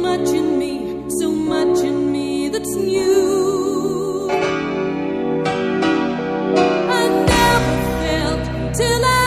so much in me that's new. I never felt till I